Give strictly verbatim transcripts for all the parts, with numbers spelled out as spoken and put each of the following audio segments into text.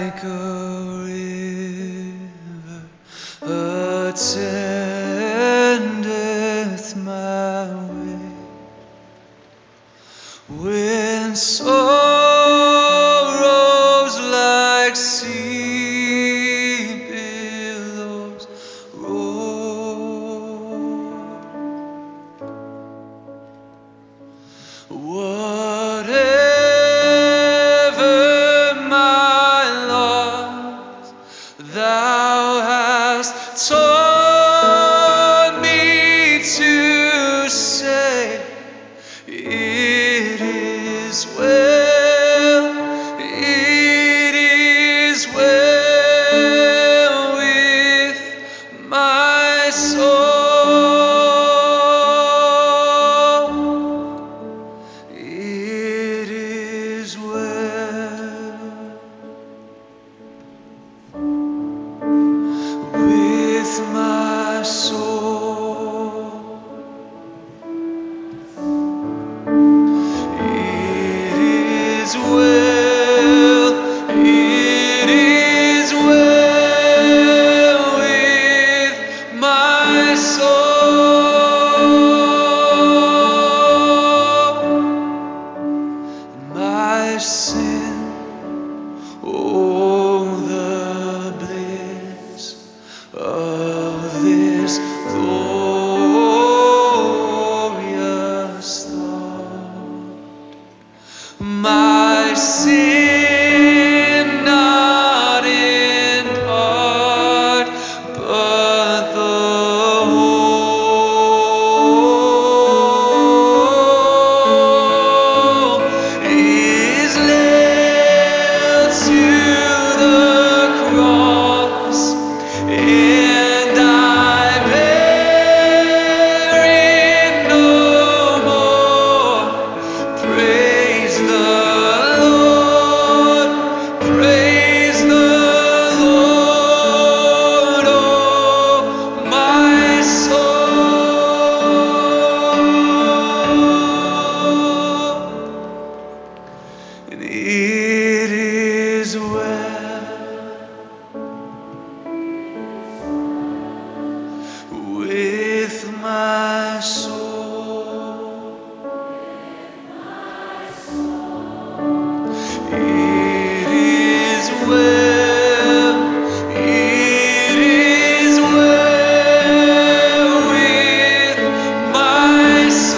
like a river attendeth my way. When sorrows like sea billows roll, whatever my lot, thou hast taught me to say, it is well, it is well with my soul. It is well with my soul. It is well, it is well with my soul. My sin, oh, the bliss of this glorious thought. My sin, not in part, but the whole, is nailed to the cross, and I bear it no more. Praise the Lord, praise the Lord, oh my soul. And it is well with my soul. It is well, it is well with my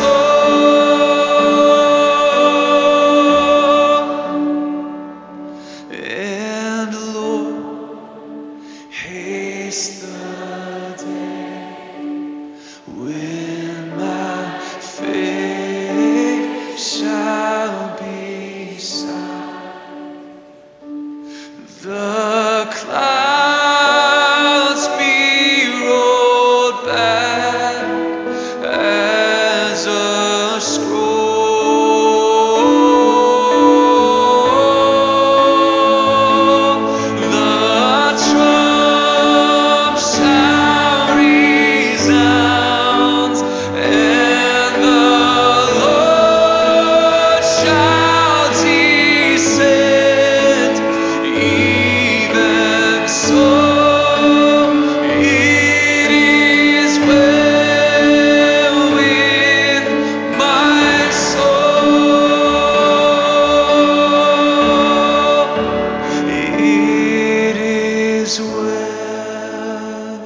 soul. And Lord, haste the day when my faith shall be sight. The clouds be rolled back as a scroll. The trump shall resound, and the Lord shall descend. Even so, it is well with my soul. It is well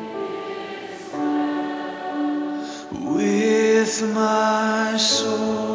with my soul.